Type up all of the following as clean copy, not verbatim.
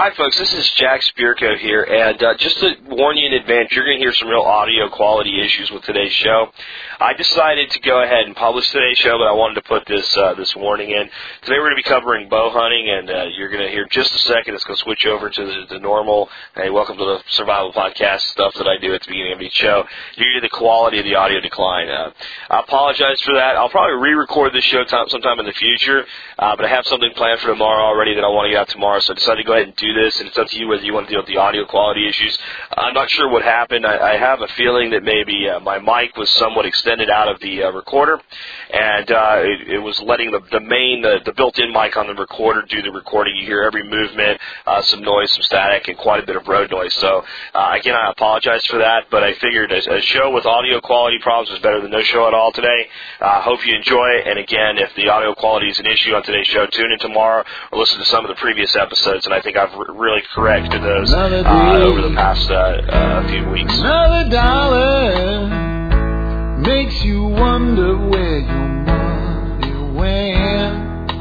Hi, folks. This is Jack Spirko here, and just to warn you in advance, you're going to hear some real audio quality issues with today's show. I decided to go ahead and publish today's show, but I wanted to put this warning in. Today we're going to be covering bow hunting, and you're going to hear just a second. It's going to switch over to the normal, hey, welcome to the Survival Podcast stuff that I do at the beginning of each show. You're going to hear the quality of the audio decline. I apologize for that. I'll probably re-record this show sometime in the future, but I have something planned for tomorrow already that I want to get out tomorrow, so I decided to go ahead and do this, and it's up to you whether you want to deal with the audio quality issues. I'm not sure what happened. I have a feeling that maybe my mic was somewhat extended out of the recorder, and it was letting the built-in mic on the recorder do the recording. You hear every movement, some noise, some static, and quite a bit of road noise. So, again, I apologize for that, but I figured a show with audio quality problems is better than no show at all today. Hope you enjoy it, and again, if the audio quality is an issue on today's show, tune in tomorrow or listen to some of the previous episodes, and I think I've really corrected those over the past few weeks. Another dollar makes you wonder where your money went.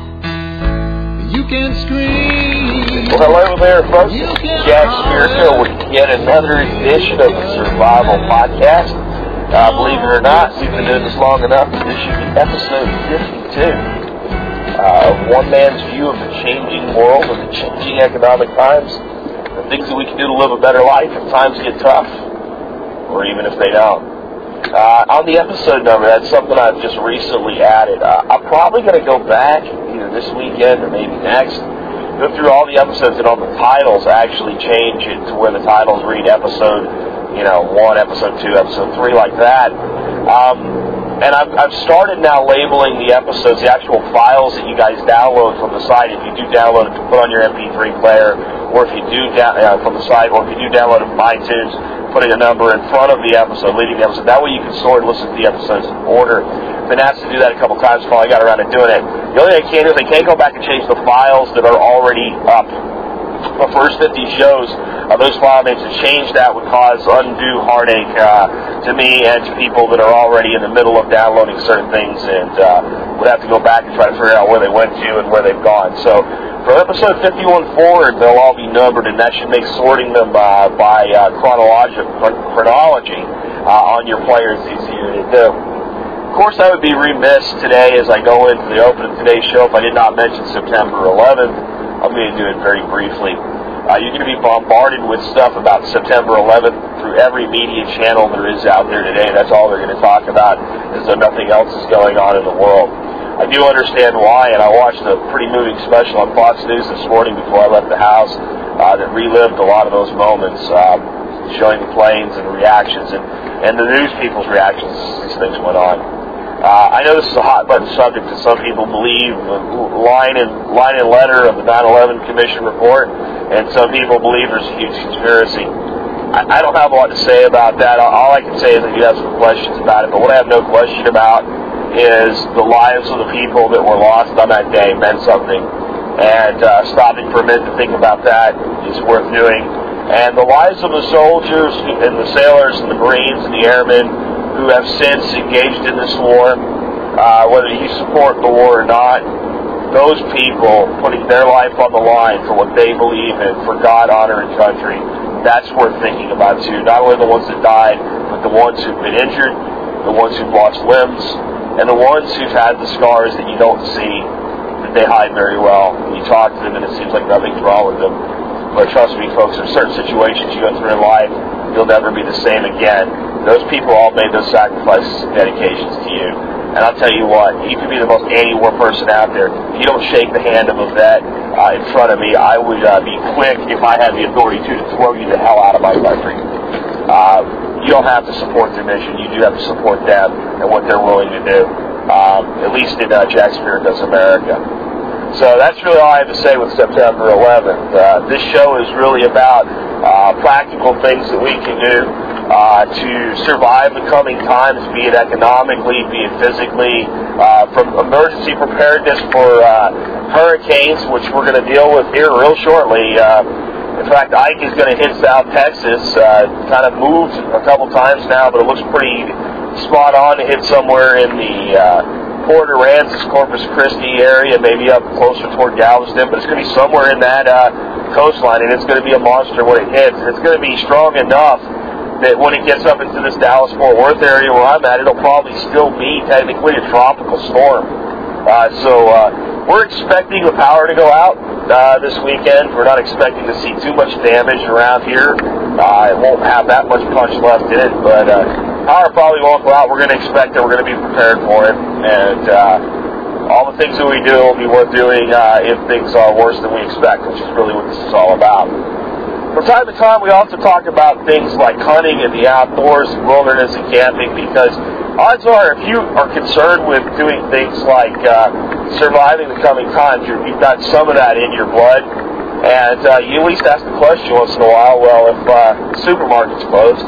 You can scream. Well, hello there, folks. This is Jack Spirko with yet another edition of the Survival Podcast. Believe it or not, we've been doing this long enough that this should be episode 52. One man's view of the changing world and the changing economic times, the things that we can do to live a better life if times get tough, or even if they don't. On the episode number, that's something I've just recently added. I'm probably going to go back either this weekend or maybe next, go through all the episodes, and on the titles actually change it to where the titles read episode 1, episode 2, episode 3, like that. And I've started now labeling the episodes, the actual files that you guys download from the site. If you do download it to put on your MP3 player, or if you do from the site, or if you do download it from iTunes, putting a number in front of the episode, leading the episode. That way you can sort and listen to the episodes in order. Been asked to do that a couple times before I got around to doing it. The only thing I can't do is I can't go back and change the files that are already up. The first 50 shows of those file names, to change that would cause undue heartache to me and to people that are already in the middle of downloading certain things, and would have to go back and try to figure out where they went to and where they've gone. So from episode 51 forward, they'll all be numbered, and that should make sorting them by chronology on your players easier to do. Of course, I would be remiss today as I go into the open of today's show if I did not mention September 11th. I'm going to do it very briefly. You're going to be bombarded with stuff about September 11th through every media channel there is out there today. That's all they're going to talk about, as though nothing else is going on in the world. I do understand why, and I watched a pretty moving special on Fox News this morning before I left the house that relived a lot of those moments, showing the planes and the reactions and the news people's reactions as these things went on. I know this is a hot-button subject that some people believe line and letter of the 9/11 Commission report, and some people believe there's a huge conspiracy. I don't have a lot to say about that. All I can say is I do have some questions about it, but what I have no question about is the lives of the people that were lost on that day meant something, and stopping for a minute to think about that is worth doing. And the lives of the soldiers and the sailors and the Marines and the airmen who have since engaged in this war, whether you support the war or not, those people putting their life on the line for what they believe in, for God, honor, and country, that's worth thinking about too. Not only the ones that died, but the ones who've been injured, the ones who've lost limbs, and the ones who've had the scars that you don't see, that they hide very well. You talk to them and it seems like nothing's wrong with them. But trust me, folks, there are certain situations you go through in life, you'll never be the same again. Those people all made those sacrifices and dedications to you. And I'll tell you what, you could be the most anti-war person out there. If you don't shake the hand of a vet in front of me, I would be quick, if I had the authority to throw you the hell out of my country. You don't have to support their mission. You do have to support them and what they're willing to do, at least in Jack Spirko's America. So that's really all I have to say with September 11th. This show is really about practical things that we can do to survive the coming times, be it economically, be it physically, from emergency preparedness for hurricanes, which we're going to deal with here real shortly. In fact, Ike is going to hit South Texas, kind of moved a couple times now, but it looks pretty spot on to hit somewhere in the Port Aransas, Corpus Christi area, maybe up closer toward Galveston, but it's going to be somewhere in that coastline, and it's going to be a monster when it hits. And it's going to be strong enough that when it gets up into this Dallas-Fort Worth area where I'm at, it'll probably still be technically a tropical storm. So we're expecting the power to go out this weekend. We're not expecting to see too much damage around here. It won't have that much punch left in it, but power probably won't go out. We're going to expect that we're going to be prepared for it, and all the things that we do will be worth doing if things are worse than we expect, which is really what this is all about. From time to time, we also talk about things like hunting and the outdoors, and wilderness and camping, because odds are, if you are concerned with doing things like surviving the coming times, you've got some of that in your blood, and you at least ask the question once in a while, well, if the supermarket's closed,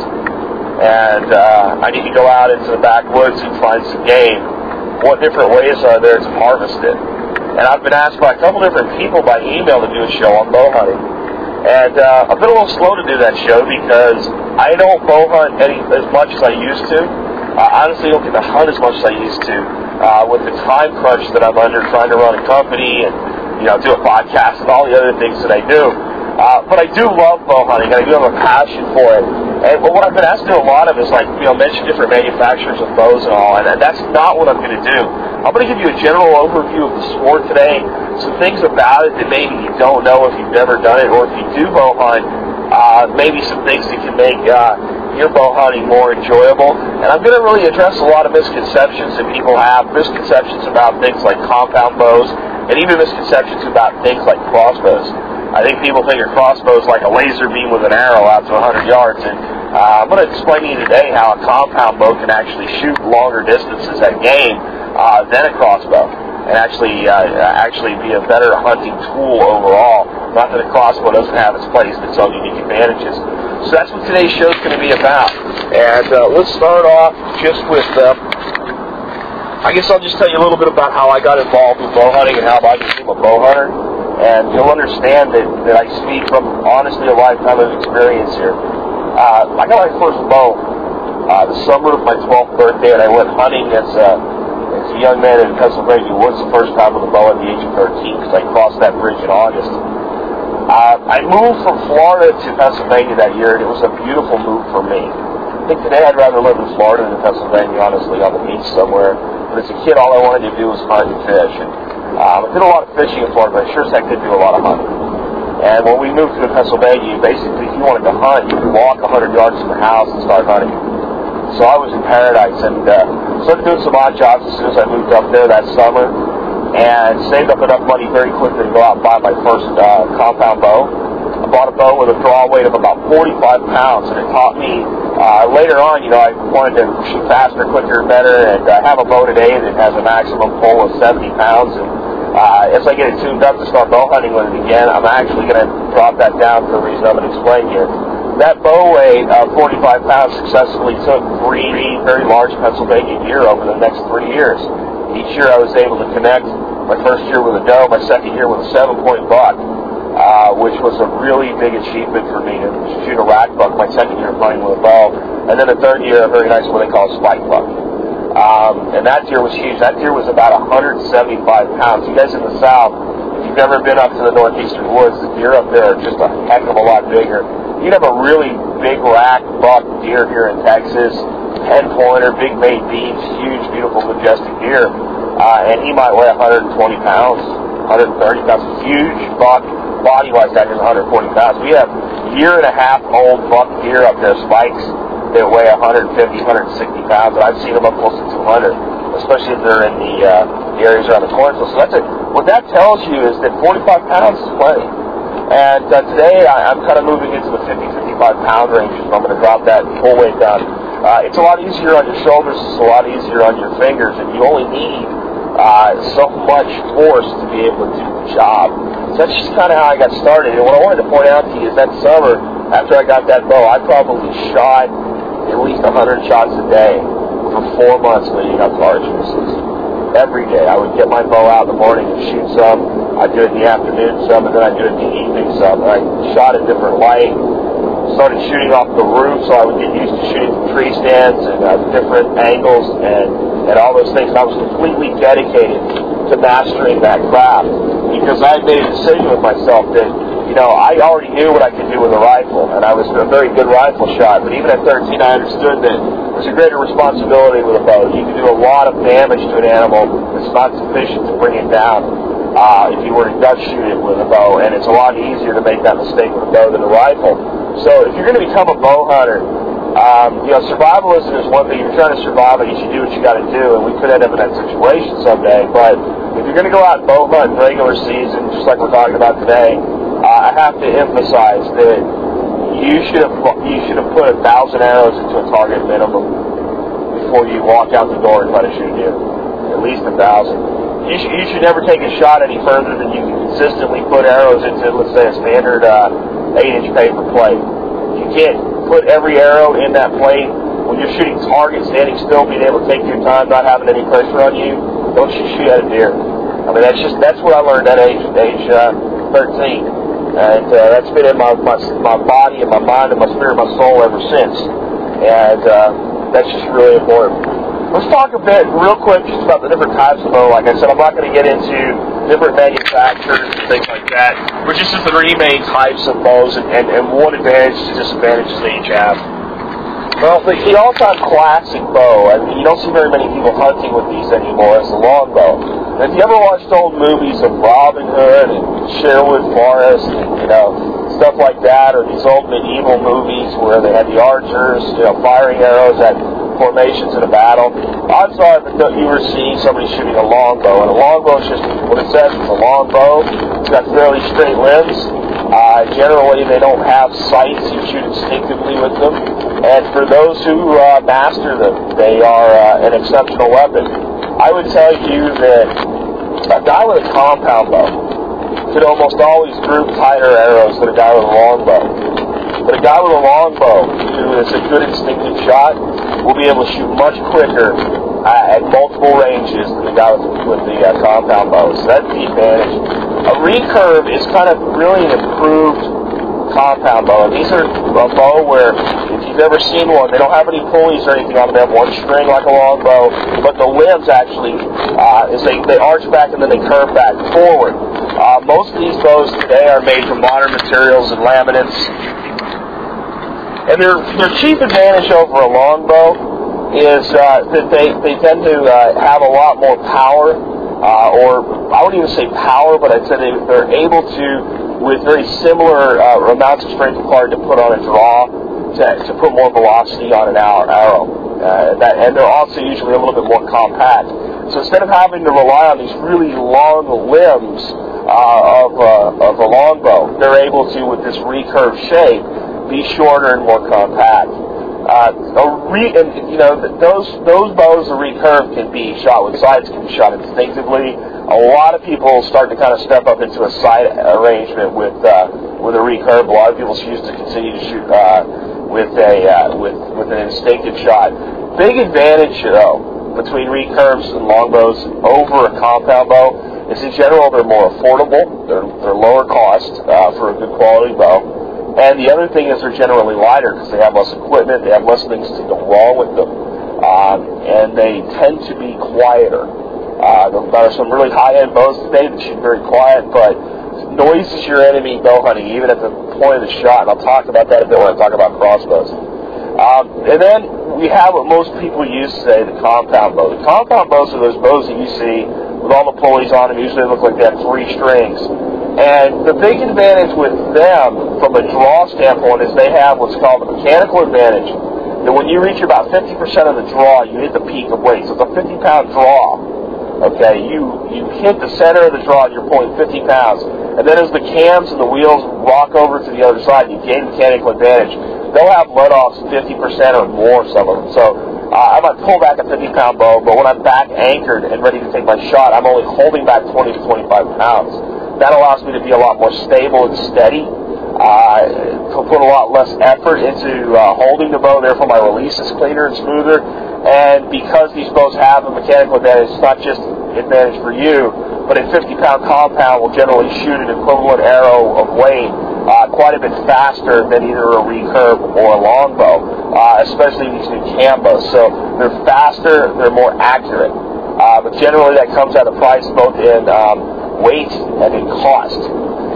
and I need to go out into the backwoods and find some game, what different ways are there to harvest it? And I've been asked by a couple different people by email to do a show on bow hunting. And I've been a little slow to do that show because I don't bow hunt as much as I used to. I honestly don't get to hunt as much as I used to with the time crunch that I'm under trying to run a company and do a podcast and all the other things that I do. But I do love bow hunting. I do have a passion for it. And what I've been asked to do a lot of is mention different manufacturers of bows and all, and that's not what I'm going to do. I'm going to give you a general overview of the sport today, some things about it that maybe you don't know if you've never done it, or if you do bow hunt, maybe some things that can make your bow hunting more enjoyable. And I'm going to really address a lot of misconceptions that people have, misconceptions about things like compound bows, and even misconceptions about things like crossbows. I think people think a crossbow is like a laser beam with an arrow out to 100 yards, and I'm going to explain to you today how a compound bow can actually shoot longer distances at game than a crossbow, and actually be a better hunting tool overall. Not that a crossbow doesn't have its place, but its own unique advantages. So that's what today's show is going to be about. And let's start off just with, I guess I'll just tell you a little bit about how I got involved with bow hunting and how I became a bow hunter. And you'll understand that I speak from, honestly, a lifetime of experience here. I got my first bow the summer of my 12th birthday, and I went hunting as a young man in Pennsylvania Woods the first time with a bow at the age of 13, because I crossed that bridge in August. I moved from Florida to Pennsylvania that year, and it was a beautiful move for me. I think today I'd rather live in Florida than Pennsylvania, honestly, on the beach somewhere. But as a kid, all I wanted to do was hunt and fish. And I did a lot of fishing in Florida, but I sure as heck did do a lot of hunting. And when we moved to Pennsylvania, basically, if you wanted to hunt, you could walk 100 yards from the house and start hunting. So I was in paradise, and started doing some odd jobs as soon as I moved up there that summer, and saved up enough money very quickly to go out and buy my first compound bow. I bought a bow with a draw weight of about 45 pounds, and it taught me later on, I wanted to shoot faster, quicker, better, and I have a bow today that has a maximum pull of 70 pounds, and as I get it tuned up to start bow hunting with it again, I'm actually going to drop that down for the reason I'm going to explain here. That bow weight of 45 pounds successfully took 3 very large Pennsylvania deer over the next 3 years. Each year I was able to connect, my first year with a doe, my second year with a 7-point buck, which was a really big achievement for me to shoot a rack buck my second year playing with a bow. And then the third year, a very nice what they call a spike buck. And that deer was huge. That deer was about 175 pounds. You guys in the South, if you've never been up to the northeastern woods, the deer up there are just a heck of a lot bigger. You'd have a really big rack buck deer here in Texas, 10-pointer, big made beams, huge, beautiful, majestic deer. And he might weigh 120 pounds, 130 pounds, huge buck. Body-wise, that is 140 pounds. We have year-and-a-half-old buck deer up there, spikes, that weigh 150, 160 pounds, and I've seen them up close to 200, especially if they're in the areas around the cornfield. So what that tells you is that 45 pounds is plenty. And today I'm kind of moving into the 50, 55-pound range, so I'm going to drop that full weight down. It's a lot easier on your shoulders, it's a lot easier on your fingers, and you only need so much force to be able to do the job. So that's just kind of how I got started. And what I wanted to point out to you is that summer, after I got that bow, I probably shot at least 100 shots a day for 4 months leading up to Archery season. Every day. I would get my bow out in the morning and shoot some. I'd do it in the afternoon some, and then I'd do it in the evening some. And I shot at different light. Started shooting off the roof, so I would get used to shooting from tree stands and different angles and all those things. I was completely dedicated to mastering that craft because I made a decision with myself that I already knew what I could do with a rifle, and I was a very good rifle shot. But even at 13, I understood that there's a greater responsibility with a bow. You can do a lot of damage to an animal that's not sufficient to bring it down if you were to gut shoot it with a bow, and it's a lot easier to make that mistake with a bow than a rifle. So if you're going to become a bow hunter, survivalism is one thing. If you're trying to survive it, you should do what you got to do, and we could end up in that situation someday. But if you're going to go out and bow hunt in regular season, just like we're talking about today, I have to emphasize that you should have put 1,000 arrows into a target minimum before you walk out the door and try to shoot a deer. At least 1,000. You should never take a shot any further than you can consistently put arrows into, let's say, a standard 8-inch paper plate. You can't put every arrow in that plate when you're shooting targets, standing still, being able to take your time, not having any pressure on you. Don't shoot at a deer. I mean, that's what I learned at age 13, and that's been in my body and my mind and my spirit, and my soul ever since. And that's just really important. Let's talk a bit, real quick, just about the different types of bow. Like I said, I'm not going to get into different manufacturers and things like that, but just the three main types of bows and what advantages and disadvantages they each have. Well, the all-time classic bow, I mean, you don't see very many people hunting with these anymore, is the longbow. And if you ever watched old movies of Robin Hood and Sherwood Forest and, stuff like that, or these old medieval movies where they had the archers, firing arrows at formations in a battle, odds are that you were seeing somebody shooting a longbow. And a longbow is just what it says. It's a long bow. It's got fairly straight limbs. Generally, they don't have sights. You shoot instinctively with them. And for those who master them, they are an exceptional weapon. I would tell you that a guy with a compound bow could almost always group tighter arrows than a guy with a longbow. But a guy with a longbow who is a good instinctive shot will be able to shoot much quicker at multiple ranges than the guy with the compound bow. So that's the advantage. A recurve is kind of really an improved compound bow. And these are a bow where, if you've ever seen one, they don't have any pulleys or anything on them. They have one string like a longbow, but the limbs actually, they arch back and then they curve back forward. Most of these bows today are made from modern materials and laminates. And their chief advantage over a longbow is that they tend to have a lot more power, or I wouldn't even say power, but I'd say they're able to, with very similar amounts of strength required to put on a draw, to put more velocity on an arrow. And they're also usually a little bit more compact. So instead of having to rely on these really long limbs of a longbow, they're able to, with this recurved shape, be shorter and more compact. Those bows, the recurve, can be shot with sights, can be shot instinctively. A lot of people start to kind of step up into a sight arrangement with a recurve. A lot of people choose to continue to shoot with an instinctive shot. Big advantage, though, between recurves and longbows over a compound bow is, in general, they're more affordable. They're lower cost for a good quality bow. And the other thing is they're generally lighter because they have less equipment, they have less things to go wrong with them, and they tend to be quieter. There are some really high-end bows today that shoot very quiet, but noise is your enemy bow hunting, even at the point of the shot, and I'll talk about that a bit when I talk about crossbows. And then we have what most people use today, the compound bow. The compound bows are those bows that you see with all the pulleys on them. Usually they look like they have 3 strings. And the big advantage with them, from a draw standpoint, is they have what's called a mechanical advantage. That when you reach about 50% of the draw, you hit the peak of weight. So it's a 50-pound draw. Okay, you hit the center of the draw and you're pulling 50 pounds. And then as the cams and the wheels rock over to the other side, you gain mechanical advantage. They'll have let-offs 50% or more, some of them. So I might pull back a 50-pound bow, but when I'm back anchored and ready to take my shot, I'm only holding back 20 to 25 pounds. That allows me to be a lot more stable and steady, to put a lot less effort into holding the bow. Therefore, my release is cleaner and smoother. And because these bows have a mechanical advantage, it's not just an advantage for you, but a 50-pound compound will generally shoot an equivalent arrow of weight quite a bit faster than either a recurve or a longbow, especially these new cam bows. So they're faster, they're more accurate. But generally that comes at a price both in weight and in cost.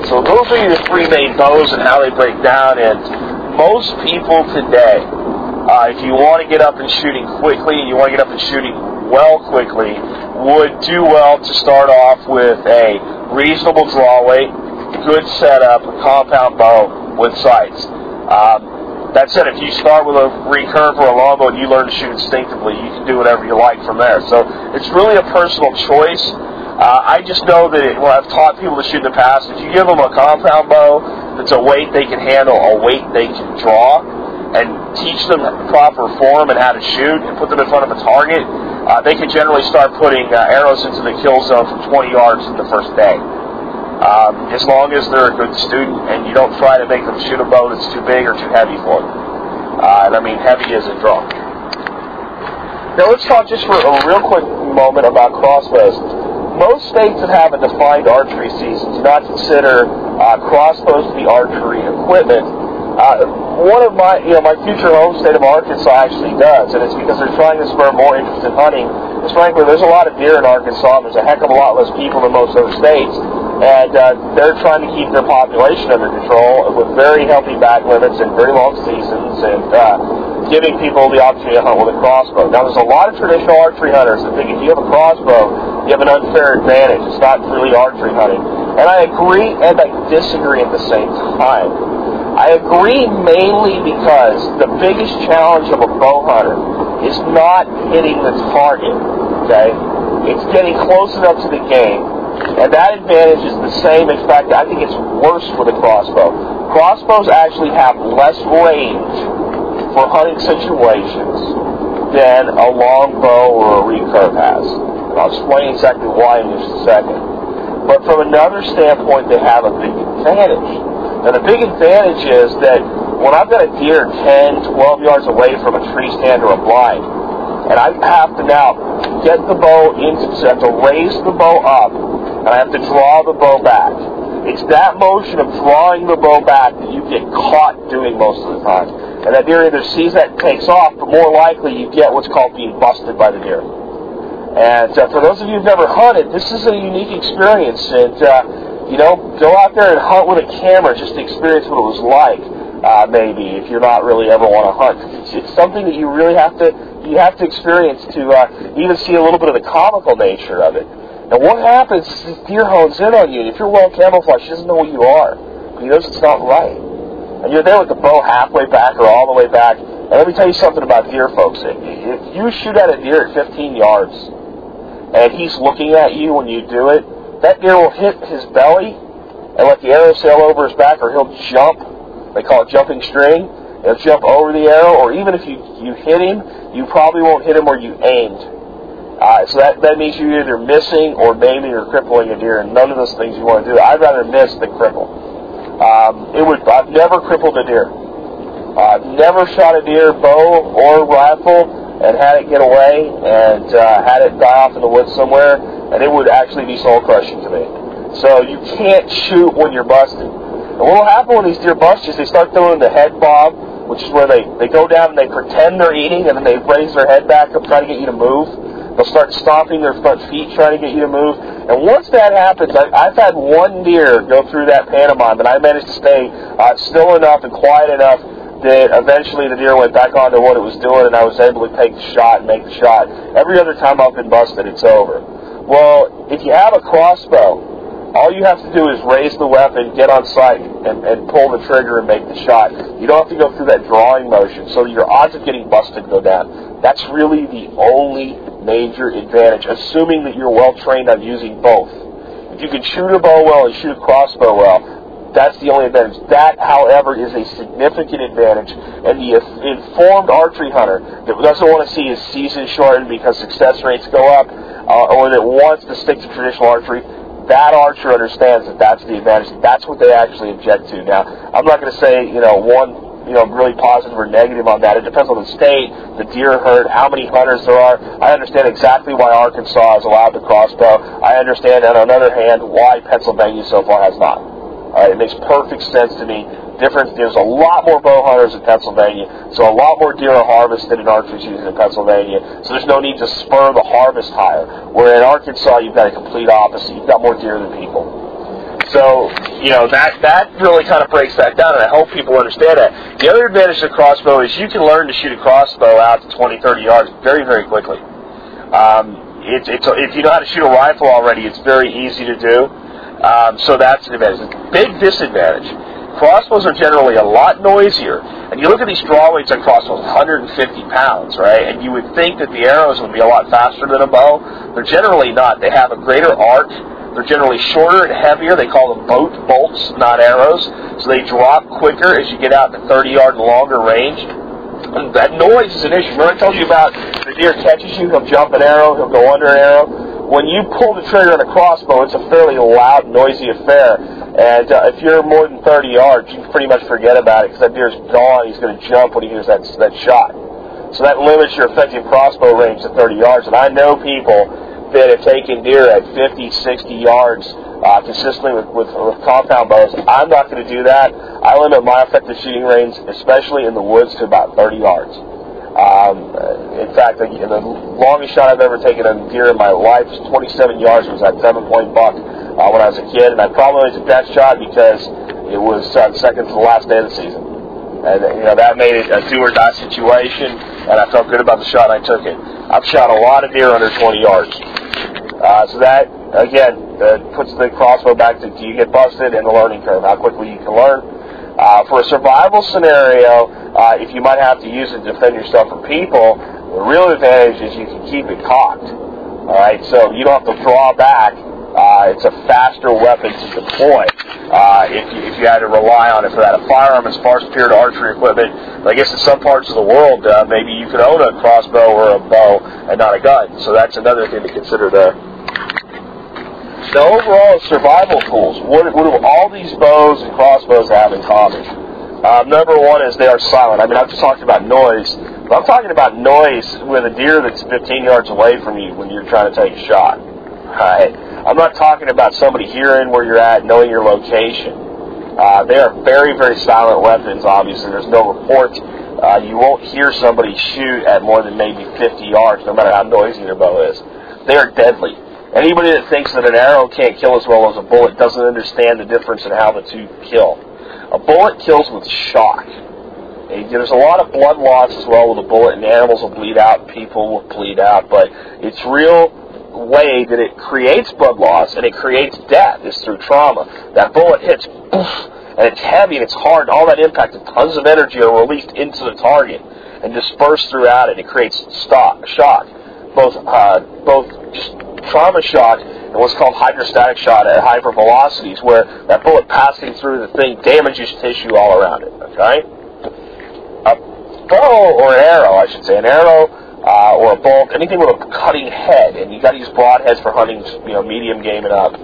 So those are your three main bows and how they break down. And most people today, if you want to get up and shooting quickly, and you want to get up and shooting well quickly, would do well to start off with a reasonable draw weight, good setup, a compound bow with sights. That said, if you start with a recurve or a longbow and you learn to shoot instinctively, you can do whatever you like from there. So it's really a personal choice. I just know that when I've taught people to shoot in the past, if you give them a compound bow that's a weight they can handle, a weight they can draw, and teach them proper form and how to shoot and put them in front of a target, they can generally start putting arrows into the kill zone from 20 yards in the first day. As long as they're a good student and you don't try to make them shoot a bow that's too big or too heavy for them. And I mean heavy as in draw. Now let's talk just for a real quick moment about crossbows. Most states that have a defined archery season do not consider crossbows to be archery equipment. One of my future home state of Arkansas actually does, and it's because they're trying to spur more interest in hunting. Because frankly, there's a lot of deer in Arkansas, and there's a heck of a lot less people than most other states. And they're trying to keep their population under control with very healthy back limits and very long seasons and giving people the opportunity to hunt with a crossbow. Now, there's a lot of traditional archery hunters that think if you have a crossbow, you have an unfair advantage. It's not really archery hunting. And I agree and I disagree at the same time. I agree mainly because the biggest challenge of a bow hunter is not hitting the target, okay? It's getting close enough to the game. And that advantage is the same. In fact, I think it's worse with a crossbow. Crossbows actually have less range for hunting situations than a longbow or a recurve has. And I'll explain exactly why in just a second. But from another standpoint, they have a big advantage. Now, the big advantage is that when I've got a deer 10, 12 yards away from a tree stand or a blind, and I have to now get the bow into, so I have to raise the bow up, and I have to draw the bow back. It's that motion of drawing the bow back that you get caught doing most of the time. And that deer either sees that and takes off, but more likely you get what's called being busted by the deer. And for those of you who've never hunted, this is a unique experience. And, go out there and hunt with a camera just to experience what it was like, maybe, if you're not really ever want to hunt. It's something that you really have to experience to even see a little bit of the comical nature of it. And what happens is this deer hones in on you, and if you're well camouflaged, he doesn't know who you are. He knows it's not right. And you're there with the bow halfway back or all the way back. And let me tell you something about deer, folks. If you shoot at a deer at 15 yards, and he's looking at you when you do it, that deer will hit his belly and let the arrow sail over his back, or he'll jump. They call it jumping string. He'll jump over the arrow, or even if you hit him, you probably won't hit him where you aimed. So that means you're either missing or maiming or crippling a deer, and none of those things you want to do. I'd rather miss than cripple. I've never crippled a deer. I've never shot a deer, bow or rifle, and had it get away and had it die off in the woods somewhere, and it would actually be soul-crushing to me. So you can't shoot when you're busted. And what will happen when these deer bust is they start doing the head bob, which is where they go down and they pretend they're eating, and then they raise their head back up trying to get you to move. They'll start stomping their front feet trying to get you to move. And once that happens, I've had one deer go through that pantomime, and I managed to stay still enough and quiet enough that eventually the deer went back onto what it was doing, and I was able to take the shot and make the shot. Every other time I've been busted, it's over. Well, if you have a crossbow, all you have to do is raise the weapon, get on sight, and pull the trigger and make the shot. You don't have to go through that drawing motion, so your odds of getting busted go down. That's really the only major advantage, assuming that you're well trained on using both. If you can shoot a bow well and shoot a crossbow well, that's the only advantage. That, however, is a significant advantage, and the informed archery hunter that doesn't want to see his season shortened because success rates go up, or that wants to stick to traditional archery, that archer understands that that's the advantage. That's what they actually object to. Now, I'm not going to say, one really positive or negative on that. It depends on the state, the deer herd, how many hunters there are. I understand exactly why Arkansas is allowed the crossbow. I understand, on another hand, why Pennsylvania so far has not. It makes perfect sense to me. There's a lot more bow hunters in Pennsylvania, so a lot more deer are harvested in archery season in Pennsylvania, so there's no need to spur the harvest higher. Where in Arkansas, you've got a complete opposite. You've got more deer than people. So, that really kind of breaks that down, and I hope people understand that. The other advantage of the crossbow is you can learn to shoot a crossbow out to 20, 30 yards very, very quickly. If you know how to shoot a rifle already, it's very easy to do. So that's an advantage. Big disadvantage. Crossbows are generally a lot noisier. And you look at these draw weights on crossbows, 150 pounds, right? And you would think that the arrows would be a lot faster than a bow. They're generally not. They have a greater arc. They're generally shorter and heavier. They call them bolts, not arrows. So they drop quicker as you get out to 30-yard and longer range. And that noise is an issue. Remember I told you about the deer catches you, he'll jump an arrow, he'll go under an arrow. When you pull the trigger on a crossbow, it's a fairly loud, noisy affair. And if you're more than 30 yards, you can pretty much forget about it because that deer's gone. He's going to jump when he hears that shot. So that limits your effective crossbow range to 30 yards. And I know people that have taken deer at 50, 60 yards consistently with compound bows. I'm not going to do that. I limit my effective shooting range, especially in the woods, to about 30 yards. In fact, the longest shot I've ever taken on deer in my life was 27 yards. It was that 7-point buck when I was a kid, and I probably only took that shot because it was second to the last day of the season. And that made it a do-or-die situation, and I felt good about the shot, and I took it. I've shot a lot of deer under 20 yards. So that, again, puts the crossbow back to, do you get busted, and the learning curve, how quickly you can learn. For a survival scenario, if you might have to use it to defend yourself from people, the real advantage is you can keep it cocked. All right, so you don't have to draw back. It's a faster weapon to deploy if you had to rely on it for that. A firearm is far superior to archery equipment. But I guess in some parts of the world, maybe you could own a crossbow or a bow and not a gun. So that's another thing to consider there. Now, overall, survival tools. What do all these bows and crossbows have in common? Number one is they are silent. I mean, I've just talked about noise, but I'm talking about noise with a deer that's 15 yards away from you when you're trying to take a shot. Right? I'm not talking about somebody hearing where you're at, knowing your location. They are very, very silent weapons, obviously. There's no report. You won't hear somebody shoot at more than maybe 50 yards, no matter how noisy their bow is. They are deadly. Anybody that thinks that an arrow can't kill as well as a bullet doesn't understand the difference in how the two kill. A bullet kills with shock. There's a lot of blood loss as well with a bullet, and animals will bleed out, people will bleed out, but its real way that it creates blood loss and it creates death is through trauma. That bullet hits, poof, and it's heavy and it's hard, and all that impact and tons of energy are released into the target and dispersed throughout it. It creates shock, both just trauma shock and what's called hydrostatic shock at high velocities, where that bullet passing through the thing damages tissue all around it. Okay, a bow or an arrow, I should say, an arrow or a bolt, anything with a cutting head, and you got to use broadheads for hunting, medium game and up.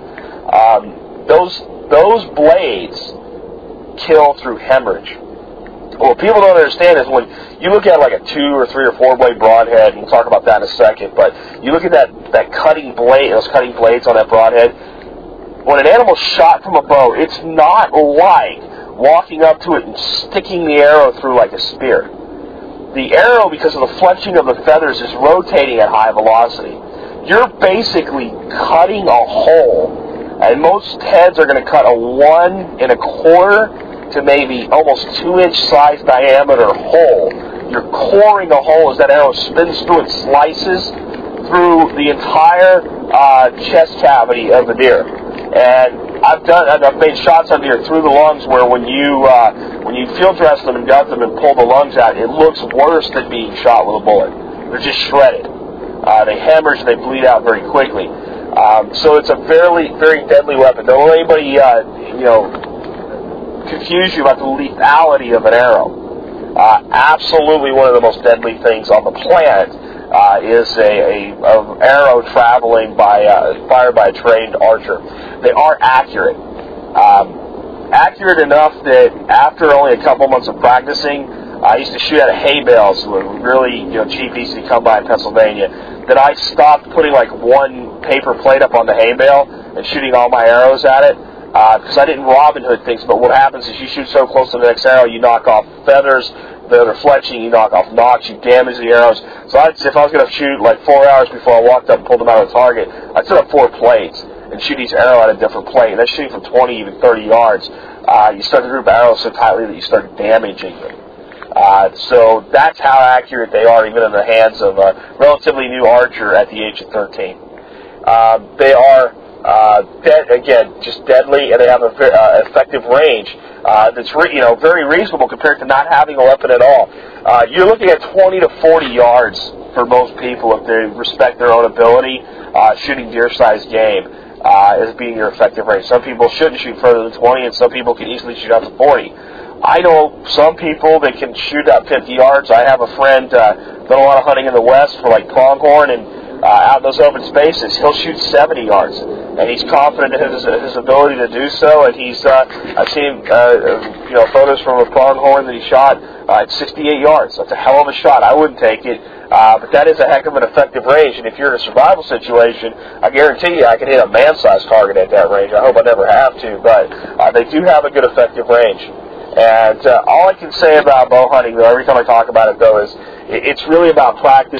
Those blades kill through hemorrhage. What people don't understand is when you look at like a 2 or 3 or 4 blade broadhead, and we'll talk about that in a second, but you look at that cutting blade, those cutting blades on that broadhead, when an animal's shot from a bow, it's not like walking up to it and sticking the arrow through like a spear. The arrow, because of the fletching of the feathers, is rotating at high velocity. You're basically cutting a hole, and most heads are going to cut a 1 1/4 to maybe almost 2-inch size diameter hole. You're coring a hole as that arrow spins through and slices through the entire chest cavity of the deer. And I've made shots on deer through the lungs where when you field dress them and gut them and pull the lungs out, it looks worse than being shot with a bullet. They're just shredded. They hemorrhage and they bleed out very quickly. So it's a very, very deadly weapon. Don't let anybody confuse you about the lethality of an arrow. Absolutely one of the most deadly things on the planet is a arrow traveling fired by a trained archer. They are accurate. Accurate enough that after only a couple months of practicing, I used to shoot out of hay bales, really cheap, easy to come by in Pennsylvania, that I stopped putting like one paper plate up on the hay bale and shooting all my arrows at it. Because I didn't Robin Hood things, but what happens is you shoot so close to the next arrow, you knock off feathers that are fletching, you knock off notch, you damage the arrows. So if I was going to shoot like 4 hours before I walked up and pulled them out of the target, I'd set up 4 plates. and shoot each arrow at a different plate. And that's shooting from 20, even 30 yards. You start to group arrows so tightly that you start damaging them. So that's how accurate they are, even in the hands of a relatively new archer at the age of 13. They are just deadly, and they have a very effective range that's very reasonable compared to not having a weapon at all. You're looking at 20 to 40 yards for most people if they respect their own ability. Shooting deer-sized game as being your effective range. Some people shouldn't shoot further than 20, and some people can easily shoot out to 40. I know some people that can shoot out 50 yards. I have a friend done a lot of hunting in the West for like pronghorn and out in those open spaces. He'll shoot 70 yards, and he's confident in his ability to do so. And he's I've seen photos from a pronghorn that he shot at 68 yards. That's a hell of a shot. I wouldn't take it, but that is a heck of an effective range. And if you're in a survival situation, I guarantee you I can hit a man-sized target at that range. I hope I never have to, but they do have a good effective range. And all I can say about bow hunting, though, every time I talk about it, though, is it's really about practice,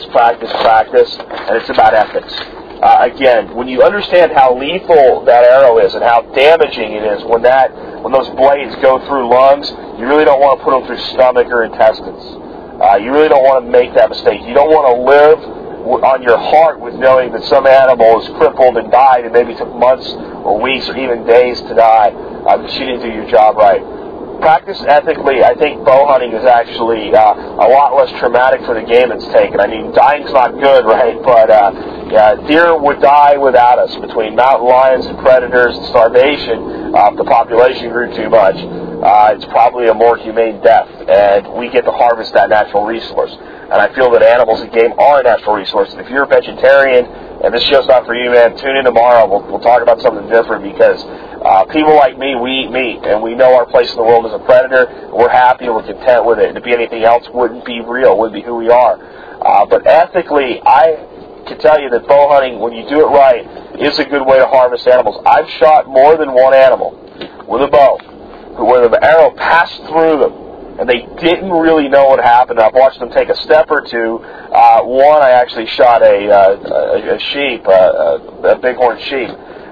and it's about ethics. Again, when you understand how lethal that arrow is and how damaging it is when those blades go through lungs, you really don't want to put them through stomach or intestines. You really don't want to make that mistake. You don't want to live on your heart with knowing that some animal is crippled and died and maybe took months or weeks or even days to die because you didn't do your job right. Practice ethically, I think bow hunting is actually a lot less traumatic for the game it's taken. I mean, dying's not good, right? But deer would die without us. Between mountain lions and predators and starvation, if the population grew too much, it's probably a more humane death. And we get to harvest that natural resource. And I feel that animals and game are a natural resource. And if you're a vegetarian, and this show's not for you, man, tune in tomorrow. We'll talk about something different because people like me, we eat meat, and we know our place in the world as a predator. We're happy and we're content with it. And to be anything else wouldn't be real, wouldn't be who we are. But ethically, I can tell you that bow hunting, when you do it right, is a good way to harvest animals. I've shot more than one animal with a bow where the arrow passed through them, and they didn't really know what happened. I've watched them take a step or two. One, I actually shot a sheep, a bighorn sheep,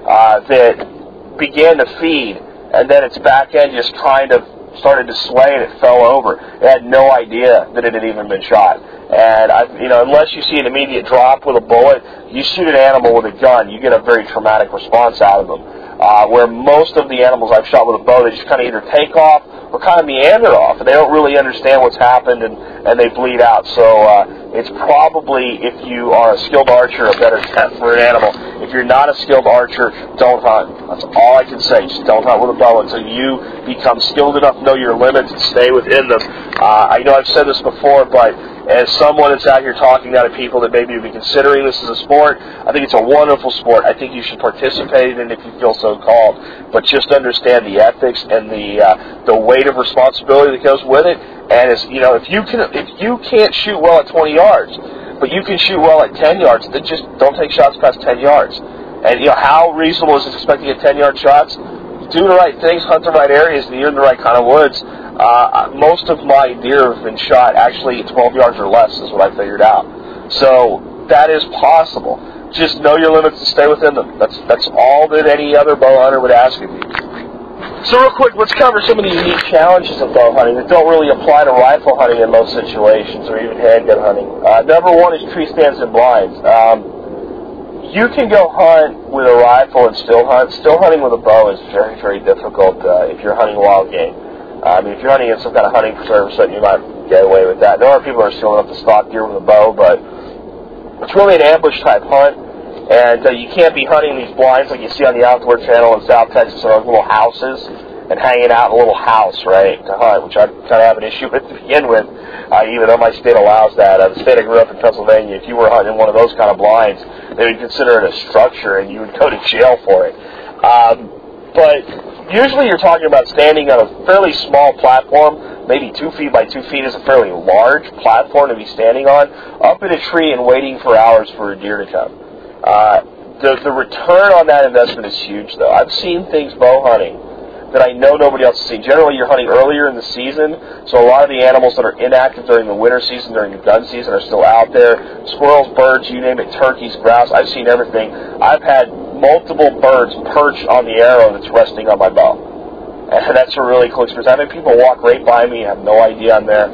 that began to feed, and then its back end just kind of started to sway, and it fell over. It had no idea that it had even been shot. And unless you see an immediate drop with a bullet, you shoot an animal with a gun, you get a very traumatic response out of them. Where most of the animals I've shot with a bow, they just kind of either take off or kind of meander off, and they don't really understand what's happened, and they bleed out. So it's probably, if you are a skilled archer, a better test for an animal. If you're not a skilled archer, don't hunt. That's all I can say. Just don't hunt with a bow until you become skilled enough, know your limits, and stay within them. I know I've said this before, but as someone that's out here talking now to people that maybe would be considering this as a sport, I think it's a wonderful sport. I think you should participate in it if you feel so called. But just understand the ethics and the weight of responsibility that goes with it. And if you can't shoot well at 20 yards, but you can shoot well at 10 yards, then just don't take shots past 10 yards. And how reasonable is it to expect to get 10-yard shots? Do the right things, hunt the right areas, and you're in the right kind of woods. Most of my deer have been shot actually at 12 yards or less is what I figured out. So that is possible. Just know your limits and stay within them. That's all that any other bow hunter would ask of you. So real quick, let's cover some of the unique challenges of bow hunting that don't really apply to rifle hunting in most situations or even handgun hunting. Number one is tree stands and blinds. You can go hunt with a rifle and still hunt. Still hunting with a bow is very, very difficult if you're hunting wild game. If you're hunting in some kind of hunting preserve or something, you might get away with that. There are people who are skilled enough to stalk deer with a bow, but it's really an ambush-type hunt, and you can't be hunting these blinds like you see on the Outdoor Channel in South Texas, or little houses and hanging out in a little house, right, to hunt, which I kind of have an issue with to begin with, even though my state allows that. The state I grew up in, Pennsylvania, if you were hunting one of those kind of blinds, they would consider it a structure, and you would go to jail for it. But usually you're talking about standing on a fairly small platform, maybe 2 feet by 2 feet is a fairly large platform to be standing on, up in a tree and waiting for hours for a deer to come. The return on that investment is huge, though. I've seen things bow hunting that I know nobody else has seen. Generally, you're hunting earlier in the season, so a lot of the animals that are inactive during the winter season, during the gun season, are still out there. Squirrels, birds, you name it, turkeys, grouse. I've seen everything. I've had multiple birds perch on the arrow that's resting on my bow. And that's a really cool experience. I mean, people walk right by me, have no idea I'm there.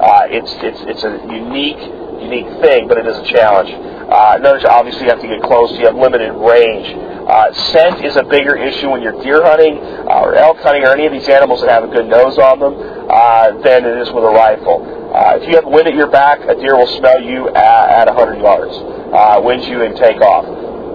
It's a unique thing, but it is a challenge. Notice, obviously, you have to get close. You have limited range. Scent is a bigger issue when you're deer hunting or elk hunting or any of these animals that have a good nose on them than it is with a rifle. If you have wind at your back, a deer will smell you at 100 yards. Wind you and take off.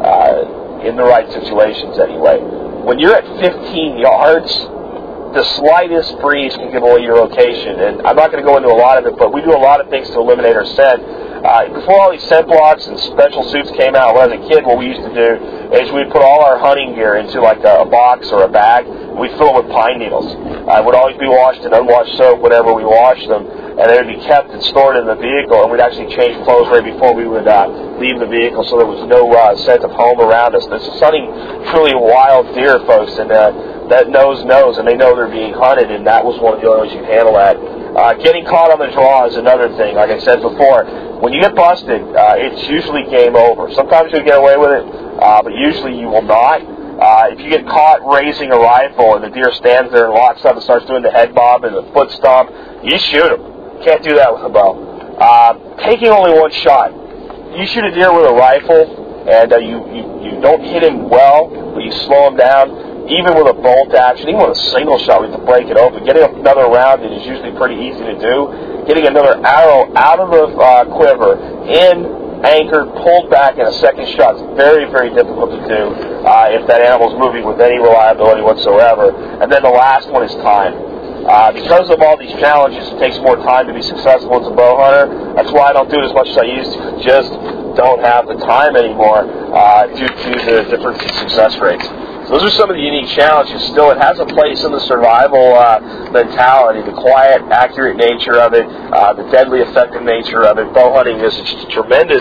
In the right situations, anyway. When you're at 15 yards, the slightest breeze can give away your location. And I'm not going to go into a lot of it, but we do a lot of things to eliminate our scent. Before all these scent blocks and special suits came out, when I was a kid, what we used to do is we'd put all our hunting gear into like a box or a bag. We'd fill them with pine needles. It would always be washed in unwashed soap whenever we washed them, and they would be kept and stored in the vehicle, and we'd actually change clothes right before we would leave the vehicle so there was no scent of home around us. This is hunting truly wild deer, folks, and that knows, and they know they're being hunted, and that was one of the only ways you can handle that. Getting caught on the draw is another thing. Like I said before, when you get busted, it's usually game over. Sometimes you'll get away with it, but usually you will not. If you get caught raising a rifle and the deer stands there and locks up and starts doing the head bob and the foot stomp, you shoot him. Can't do that with a bow. Taking only one shot. You shoot a deer with a rifle and you don't hit him well, but you slow him down. Even with a bolt action, even with a single shot, we have to break it open. Getting another round in is usually pretty easy to do. Getting another arrow out of the quiver, anchored, pulled back in a second shot is very, very difficult to do if that animal's moving with any reliability whatsoever. And then the last one is time. Because of all these challenges, it takes more time to be successful as a bow hunter. That's why I don't do it as much as I used to. Just don't have the time anymore due to the different success rates. So those are some of the unique challenges. Still, it has a place in the survival mentality, the quiet, accurate nature of it, the deadly, effective nature of it. Bow hunting is a tremendous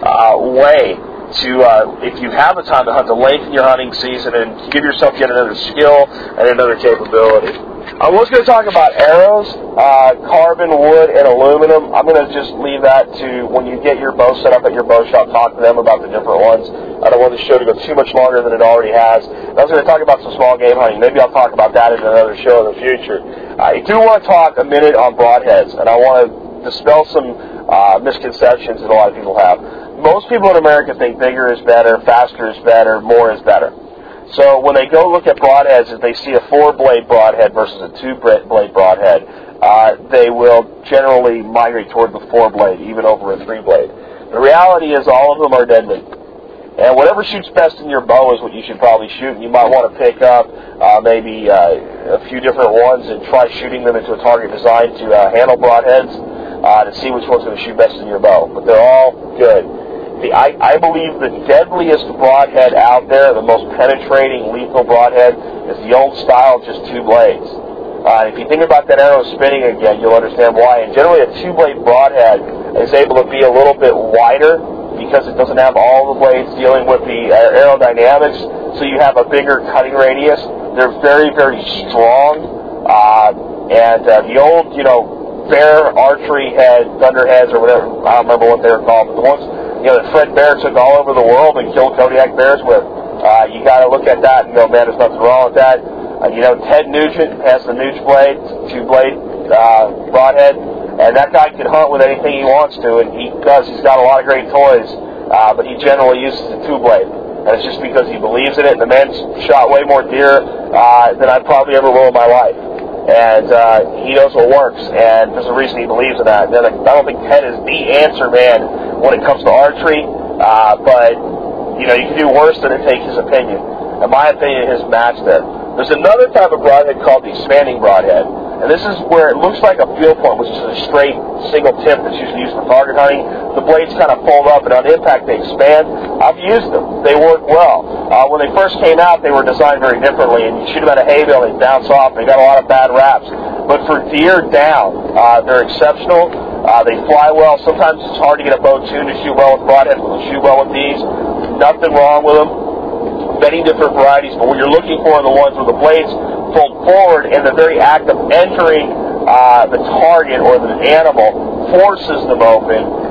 way to, if you have the time to hunt, to lengthen your hunting season and give yourself yet another skill and another capability. I was going to talk about arrows, carbon, wood, and aluminum. I'm going to just leave that to when you get your bow set up at your bow shop, talk to them about the different ones. I don't want the show to go too much longer than it already has. I was going to talk about some small game hunting. Maybe I'll talk about that in another show in the future. I do want to talk a minute on broadheads, and I want to dispel some misconceptions that a lot of people have. Most people in America think bigger is better, faster is better, more is better. So when they go look at broadheads, if they see a 4-blade broadhead versus a 2-blade broadhead, they will generally migrate toward the 4-blade, even over a 3-blade. The reality is all of them are deadly. And whatever shoots best in your bow is what you should probably shoot. And you might want to pick up maybe a few different ones and try shooting them into a target designed to handle broadheads to see which one's going to shoot best in your bow. But they're all good. I believe the deadliest broadhead out there, the most penetrating, lethal broadhead, is the old style, just 2 blades. If you think about that arrow spinning again, you'll understand why. And generally a 2-blade broadhead is able to be a little bit wider because it doesn't have all the blades dealing with the aerodynamics, so you have a bigger cutting radius. They're very, very strong. And the old, bear archery head, thunderheads, or whatever, I don't remember what they were called, but the ones that Fred Bear took all over the world and killed Kodiak bears with. You got to look at that and go, man, there's nothing wrong with that. Ted Nugent has the Nuge blade, 2-blade broadhead, and that guy can hunt with anything he wants to, and he does. He's got a lot of great toys, but he generally uses the 2-blade. And it's just because he believes in it, and the man's shot way more deer than I probably ever will in my life. And he knows what works, and there's a reason he believes in that. And I don't think Ted is the answer man when it comes to archery, but you can do worse than to take his opinion. In my opinion, his match there. There's another type of broadhead called the expanding broadhead, and this is where it looks like a field point, which is a straight single tip that's usually used for target hunting. The blades kind of fold up, and on impact they expand. I've used them. They work well. When they first came out, they were designed very differently, and you shoot them at a hay bale, they bounce off, and they got a lot of bad raps. But for deer down, they're exceptional. They fly well. Sometimes it's hard to get a bow tuned to shoot well with broadheads, but they'll shoot well with these. Nothing wrong with them. Many different varieties, but what you're looking for are the ones where the blades fold forward and the very act of entering the target or the animal forces them open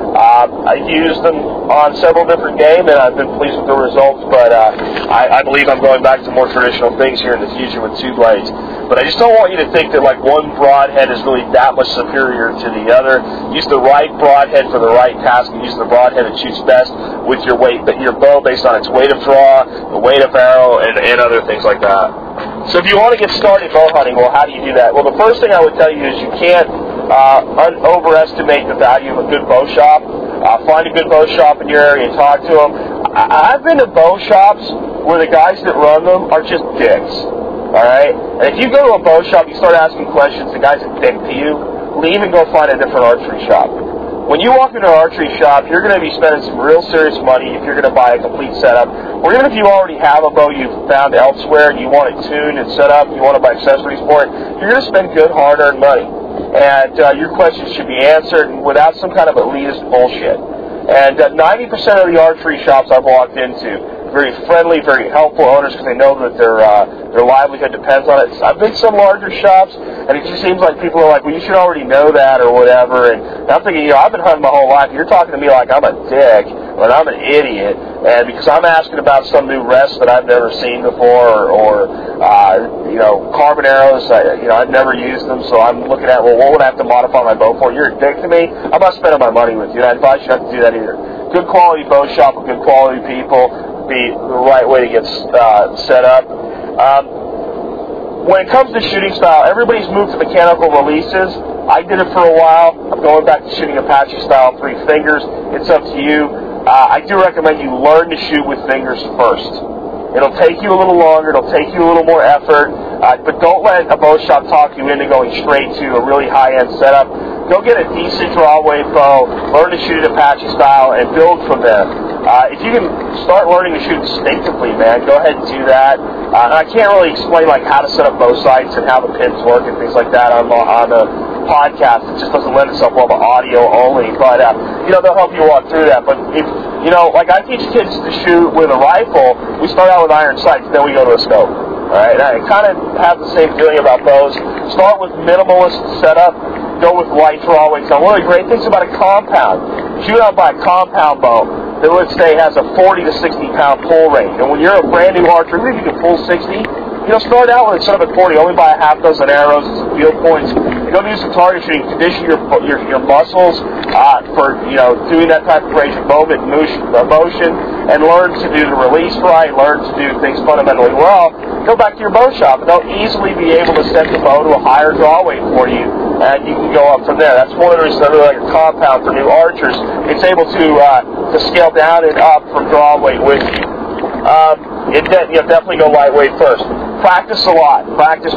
I used them on several different game, and I've been pleased with the results, but I believe I'm going back to more traditional things here in the future with 2 blades. But I just don't want you to think that like one broadhead is really that much superior to the other. Use the right broadhead for the right task, and use the broadhead that shoots best with your bow based on its weight of draw, the weight of arrow, and other things like that. So if you want to get started bow hunting, well, how do you do that? Well, the first thing I would tell you is you can't overestimate the value of a good bow shop. Find a good bow shop in your area and talk to them. I've been to bow shops where the guys that run them are just dicks. All right? And if you go to a bow shop, you start asking questions, the guy's a dick to you, leave and go find a different archery shop. When you walk into an archery shop, you're going to be spending some real serious money if you're going to buy a complete setup. Or even if you already have a bow you've found elsewhere and you want it tuned and set up, you want to buy accessories for it, you're going to spend good, hard-earned money. And your questions should be answered without some kind of elitist bullshit. And 90% of the archery shops I've walked into, very friendly, very helpful owners because they know that their livelihood depends on it. I've been to some larger shops, and it just seems like people are like, well, you should already know that or whatever. And I'm thinking, I've been hunting my whole life. You're talking to me like I'm a dick or I'm an idiot, and because I'm asking about some new rest that I've never seen before, or carbon arrows, I've never used them, so I'm looking at, well, what would I have to modify my bow for? You're a dick to me. I'm not spending my money with you. I advise you not to do that either. Good quality bow shop with good quality people be the right way to get set up. When it comes to shooting style, everybody's moved to mechanical releases. I did it for a while. I'm going back to shooting Apache style 3 fingers. It's up to you. I do recommend you learn to shoot with fingers first. It'll take you a little longer. It'll take you a little more effort. But don't let a bow shop talk you into going straight to a really high-end setup. Go get a decent draw-weight bow, learn to shoot it Apache style, and build from there. If you can start learning to shoot instinctively, man, go ahead and do that. And I can't really explain like how to set up bow sights and how the pins work and things like that on the podcast. It just doesn't lend itself well to audio only. But they'll help you walk through that. But if like I teach kids to shoot with a rifle, we start out with iron sights, then we go to a scope. All right, and I kind of have the same feeling about bows. Start with minimalist setup. Go with light draw weights. Now, one of the great things about a compound, shoot out by a compound bow that, let's say, has a 40 to 60 pound pull range. And when you're a brand new archer, even if you can pull 60, start out with instead of at 40, only buy a half dozen arrows and some field points. Go do some target shooting, condition your muscles for doing that type of range of movement, motion, and learn to do the release right, learn to do things fundamentally well. Go back to your bow shop, and they'll easily be able to set the bow to a higher draw weight for you, and you can go up from there. That's one of the reasons I really like a compound for new archers. It's able to scale down and up from draw weight with you. Definitely go lightweight first. Practice a lot. Practice.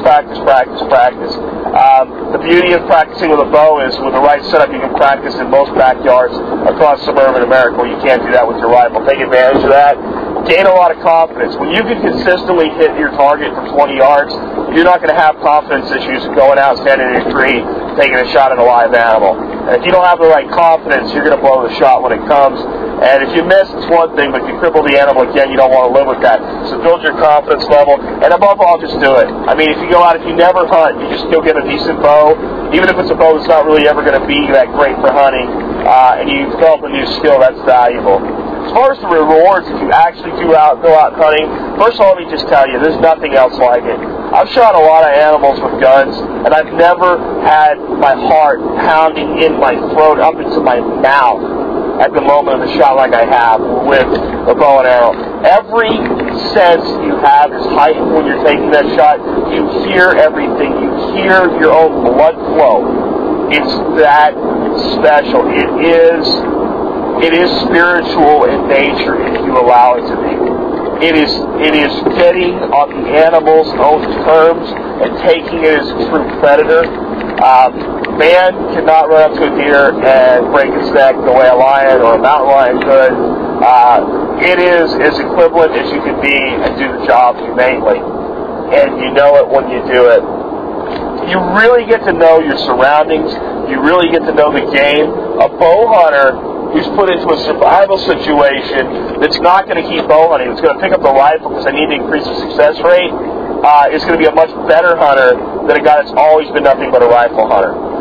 The beauty of practicing with a bow is with the right setup, you can practice in most backyards across suburban America where you can't do that with your rifle. Take advantage of that. Gain a lot of confidence. When you can consistently hit your target from 20 yards, you're not going to have confidence issues going out, standing in a tree, taking a shot at a live animal. And if you don't have the right confidence, you're going to blow the shot when it comes. And if you miss, it's one thing, but if you cripple the animal again, you don't want to live with that. So build your confidence level, and above all, just do it. I mean, if you go out, if you never hunt, you just go get a decent bow, even if it's a bow that's not really ever going to be that great for hunting, and you develop a new skill, that's valuable. As far as the rewards, if you actually go out hunting, first of all, let me just tell you, there's nothing else like it. I've shot a lot of animals with guns, and I've never had my heart pounding in my throat up into my mouth at the moment of the shot like I have with a bow and arrow. Every sense you have is heightened when you're taking that shot. You hear everything. You hear your own blood flow. It's that special. It is spiritual in nature if you allow it to be. It is getting on the animal's own terms and taking it as a true predator. Man cannot run up to a deer and break its neck the way a lion or a mountain lion could. It is as equivalent as you can be and do the job humanely. And you know it when you do it. You really get to know your surroundings. You really get to know the game. A bow hunter who's put into a survival situation that's not going to keep bow hunting, it's going to pick up the rifle because they need to increase the success rate, is going to be a much better hunter than a guy that's always been nothing but a rifle hunter.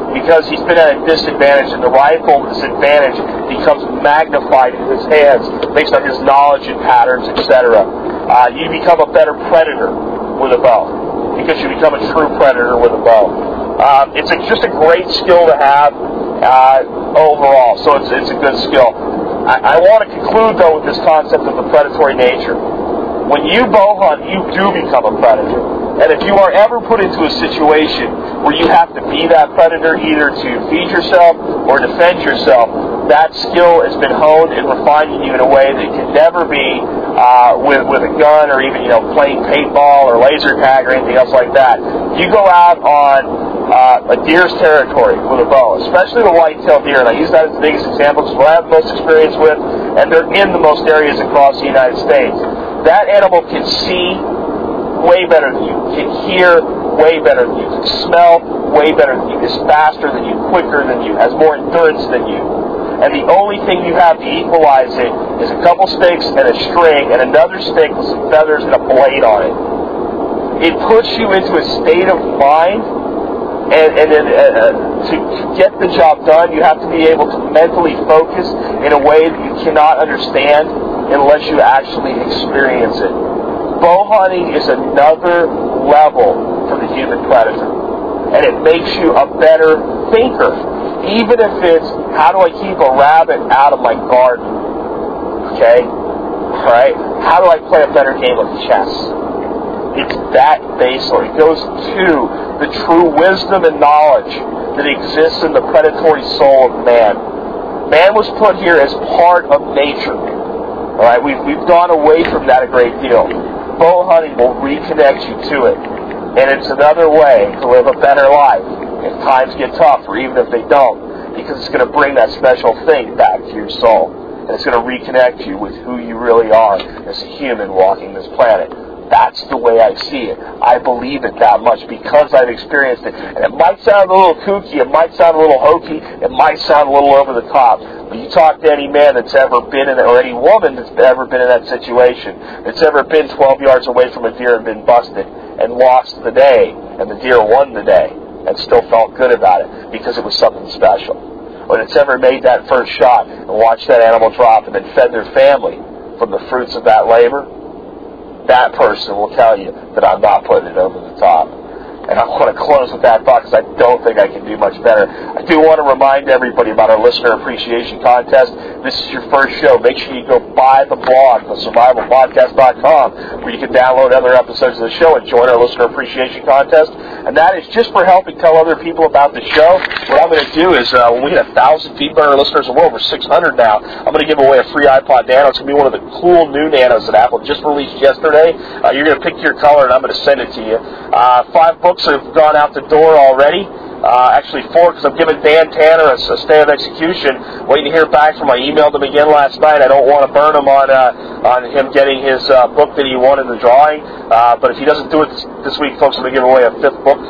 because he's been at a disadvantage, and the rifle disadvantage becomes magnified in his hands based on his knowledge and patterns, etc. You become a better predator with a bow because you become a true predator with a bow. It's just a great skill to have overall, so it's a good skill. I want to conclude, though, with this concept of the predatory nature. When you bow hunt, you do become a predator. And if you are ever put into a situation where you have to be that predator, either to feed yourself or defend yourself, that skill has been honed and refined in you in a way that can never be with a gun or even playing paintball or laser tag or anything else like that. You go out on a deer's territory with a bow, especially the white-tailed deer, and I use that as the biggest example because what I have the most experience with, and they're in the most areas across the United States. That animal can see way better than you, can hear way better than you, can smell way better than you, is faster than you, quicker than you, has more endurance than you. And the only thing you have to equalize it is a couple sticks and a string and another stick with some feathers and a blade on it. It puts you into a state of mind, and then to get the job done, you have to be able to mentally focus in a way that you cannot understand unless you actually experience it. Bow hunting is another level for the human predator, and it makes you a better thinker, even if it's, how do I keep a rabbit out of my garden? Okay? Alright? How do I play a better game of chess? It's that baseline. It goes to the true wisdom and knowledge that exists in the predatory soul of man. Man was put here as part of nature. Alright? We've gone away from that a great deal. Bow hunting will reconnect you to it. And it's another way to live a better life if times get tough, or even if they don't, because it's going to bring that special thing back to your soul. And it's going to reconnect you with who you really are as a human walking this planet. That's the way I see it. I believe it that much because I've experienced it. And it might sound a little kooky, it might sound a little hokey, it might sound a little over the top. But you talk to any man that's ever been in it, or any woman that's ever been in that situation, that's ever been 12 yards away from a deer and been busted and lost the day, and the deer won the day, and still felt good about it because it was something special. Or that's ever made that first shot and watched that animal drop and then fed their family from the fruits of that labor, that person will tell you that I'm not putting it over the top. And I want to close with that thought because I don't think I can do much better. I do want to remind everybody about our Listener Appreciation Contest. This is your first show. Make sure you go buy the blog, thesurvivalpodcast.com, where you can download other episodes of the show and join our Listener Appreciation Contest. And that is just for helping tell other people about the show. What I'm going to do is, when we hit 1,000 feedback listeners, and we're over 600 now, I'm going to give away a free iPod Nano. It's going to be one of the cool new Nanos that Apple just released yesterday. You're going to pick your color, and I'm going to send it to you. 5 books have gone out the door already. Actually 4, because I'm giving Dan Tanner a stay of execution. Waiting to hear back from him. I emailed him again last night. I don't want to burn him on him getting his book that he won in the drawing. But if he doesn't do it this week, folks, I'm going to give away a 5th book.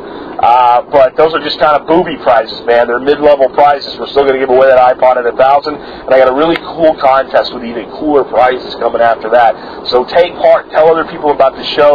But those are just kind of booby prizes, man. They're mid-level prizes. We're still going to give away that iPod at 1,000. And I got a really cool contest with even cooler prizes coming after that. So take part, tell other people about the show,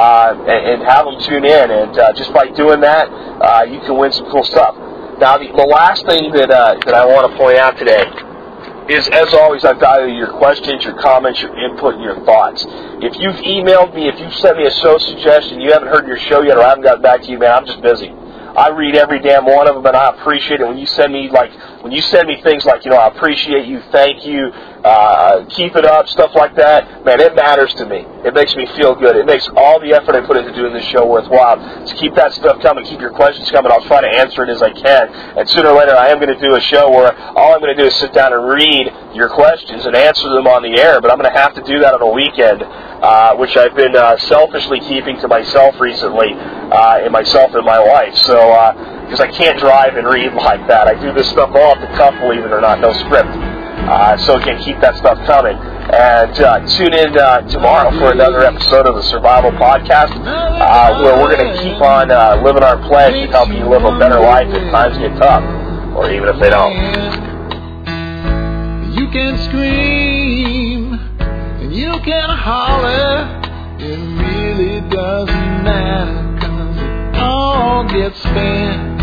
and have them tune in. And just by doing that, you can win some cool stuff. Now, the last thing that I want to point out today is, as always, I value your questions, your comments, your input, and your thoughts. If you've emailed me, if you've sent me a show suggestion, you haven't heard your show yet, or I haven't gotten back to you, man, I'm just busy. I read every damn one of them, and I appreciate it when you send me things like, I appreciate you, thank you, keep it up, stuff like that. Man, it matters to me. It makes me feel good. It makes all the effort I put into doing this show worthwhile. So keep that stuff coming. Keep your questions coming. I'll try to answer it as I can. And sooner or later, I am going to do a show where all I'm going to do is sit down and read your questions and answer them on the air. But I'm going to have to do that on a weekend, which I've been selfishly keeping to myself recently, and myself and my wife. So, because I can't drive and read like that. I do this stuff all off the cuff, believe it or not, no script. So again, keep that stuff coming. And tune in tomorrow for another episode of the Survival Podcast, where we're going to keep on living our pledge to help you live a better life if times get tough, or even if they don't. You can scream and you can holler. It really doesn't matter, 'cause it all gets spent.